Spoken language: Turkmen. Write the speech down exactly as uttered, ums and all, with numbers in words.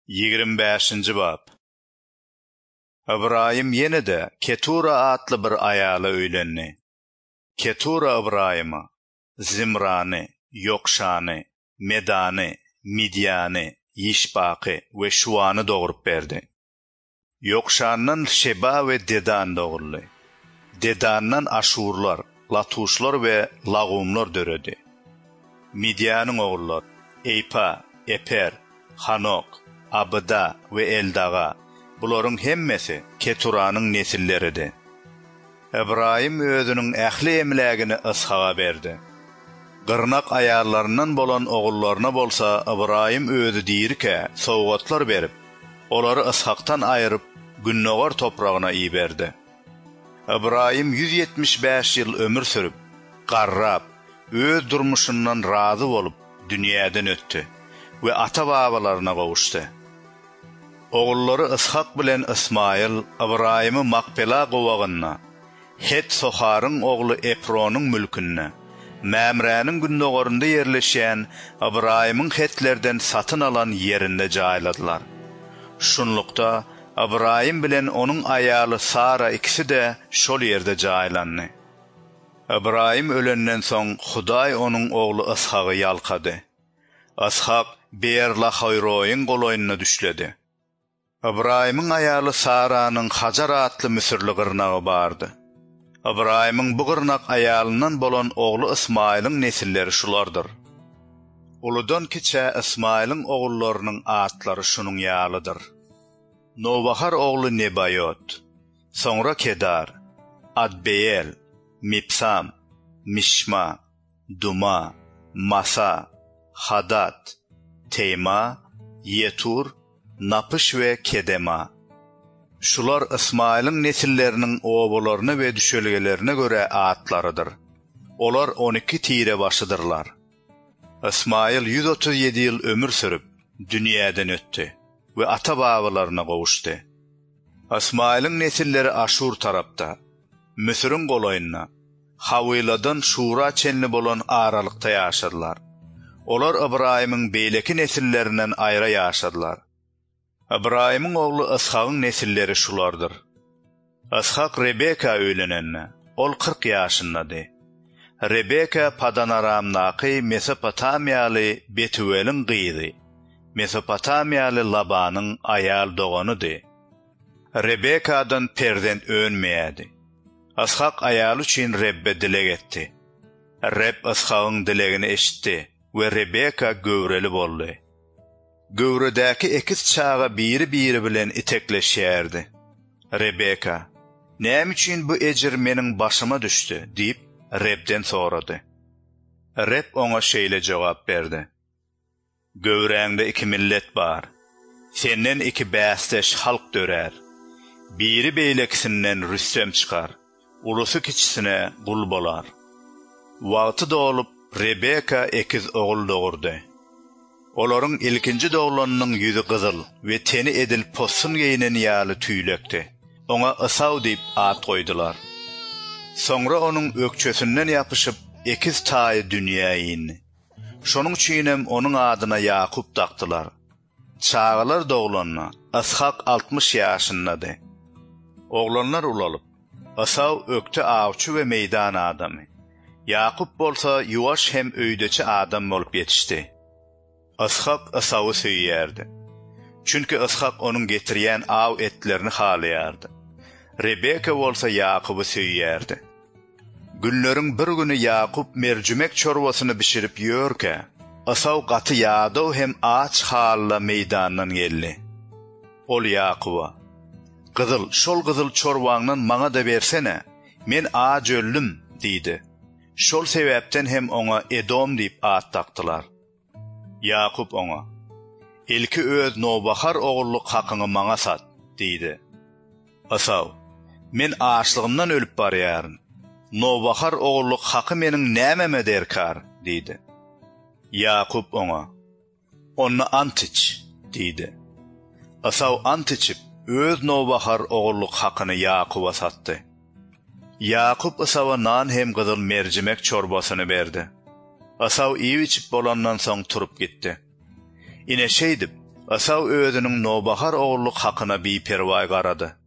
yigirme beşinji bab. İbrahim yine de Ketura adlı bir ayala öýlenni. Ketura İbrahim'a Zimran'ı, Yokşan'ı, Medan'ı, Midyan'ı, Yişbaq'ı ve Şuan'ı doğurup berdi. Yokşan'dan Şeba ve Dedan doğurlu. Dedan'dan Aşurlar, Latuşlar ve Lagumlar döredi. Midyan'ın oğullar Eypa, Eper, Hanok, Abda ve Eldaga, buların hemmesi Ketura'nın nesilleridir. İbrahim özünün ähli emlägini Ishaga berdi. Gırnak ayarlarından bolan oğullarına bolsa İbrahim özü diýirke sowgatlar berip, olary Ishak'tan ayırıp Günnogor toprağına iyi berdi. İbrahim yüz yetmiş beş yıl ömür sürüp, garrap, öz durmuşundan razı bolup dünýäden öttü ve ata-babalarına gowuşdy. Oğulları Ishak bilen İsmail İbrahim'i Makpela gowagyna, Het Sohar'ın oğlu Efron'un mülkünne, Mamre'nin günnogorunda yerleşen İbrahim'in Hetlerden satın alan yerinde jaýladylar. Şunlukta İbrahim bilen onun ayalı Sara ikisi de şol yerde jaýlandy. İbrahim ölenden soň Hudaý onun oğlu Ishak'ı yalkady. Ishak Beer-lahayroýyň goloýuna düşledi. İbrahim'in ayalı Sara'nın Hajar atlı Müsürlü gırnağı bardı. İbrahim'in bu gırnak ayalından bolan oğlu İsmail'in nesilleri şulardır. Uludan kiçe İsmail'in oğullarının atları şunun ýalydyr. Novahar oğlu Nebayot, sonra Kedar, Adbeyel, Mipsam, Mishma, Duma, Masa, Hadat, Teyma, Yetur, Napış ve Kedema. Şular İsmail'in nesillerinin oğullarına ve düşölgelerine göre atlarıdır. Olar on iki tire başıdırlar. İsmail yüz otuz yedi yıl ömür sürüp dünýäden öttü ve ata-babalarına gowuşdy. İsmail'in nesilleri Aşur tarapta, Müsür'ün goloýuna, Haviladan Şura çenli bolan aralykta ýaşadylar. Olar İbrahim'in beýleki nesillerinden aýra ýaşadylar. İbrahim'in oğlu Ishak'ın nesilleri şulardır. Ishak Rebeka öýlenenne, ol kırk ýaşyndady. Rebeka Padanaramnaky Mesopotamiýaly Betuel'in gyzy, Mesopotamiýaly Labanyň ayal doganydy. Rebeka'dan perzent önmeýädi. Ishak ayal üçin Rebbe dilek etdi. Reb Ishak'ın dilegini eşitdi ve Rebeka göwreli boldy. Göwredäki ekiz çağa biri biri bilen itekleşýärdi. Rebeka, "Näme üçin bu ejir meniň başyma düşdi?" diýip Rebden sorady. Reb oňa şeýle jogap berdi. "Göwreňde iki millet bar. Senden iki bästeş halk dörer. Biri beýlekisinden rüssem çykar, ulusy kiçisine gul bolar." Wagty dolup Rebeka ekiz oğul dogurdy. Olaryň ilkinji dogulanynyň ýüzi gyzyl we teni edil possun geýinen ýaly tüýlekdi. Oňa Esaw diýip at goýdular. Soňra onuň ökçesinden ýapyşyp ekiz taýy dünýäge indi. Şonuň üçinem onuň adyna Ýakup takdylar. Çağalar dogulanyna Ishak altmış ýaşyndady. Oglanlar ulalyp Esaw ökte awçy we meýdan adamy. Ýakup bolsa ýuwaş hem öýdeçi adam bolup ýetişdi. Ishak Esawy söýýärdi. Çünki Ishak onuň getirýän aw etlerini halaýardy. Rebeka bolsa Ýakuby söýýärdi. Günleriň bir güni Ýakup mercimek çorwasyny bişirip ýörke, Esaw gaty ýadaw hem aç halla meýdandan geldi. Ol Ýakuba, "Gyzyl, şol gyzyl çorwaňdan maňa da bersene, men aç öldüm" diýdi. Şol sebäpden hem oňa Edom diýip at takdylar. Ýakup oňa, "Ilki öz Nobahar oğulluk hakyny maňa sat" diýdi. Esaw, "Men açlygymdan ölüp barýaryn. Nobahar oğulluk haky meniň nämeme derkar" diýdi. Ýakup oňa, "Ony ant iç" diýdi. Esaw ant içip öz Nobahar oğulluk hakyny Ýakuba satdy. Ýakup Esawa nan hem gyzyl mercimek çorbasyny berdi. Esaw iýip içip bolandan soň turup gitdi. Ine şeýdip, Esaw özüniň nobahar ogluk hakyna bir perwa garady.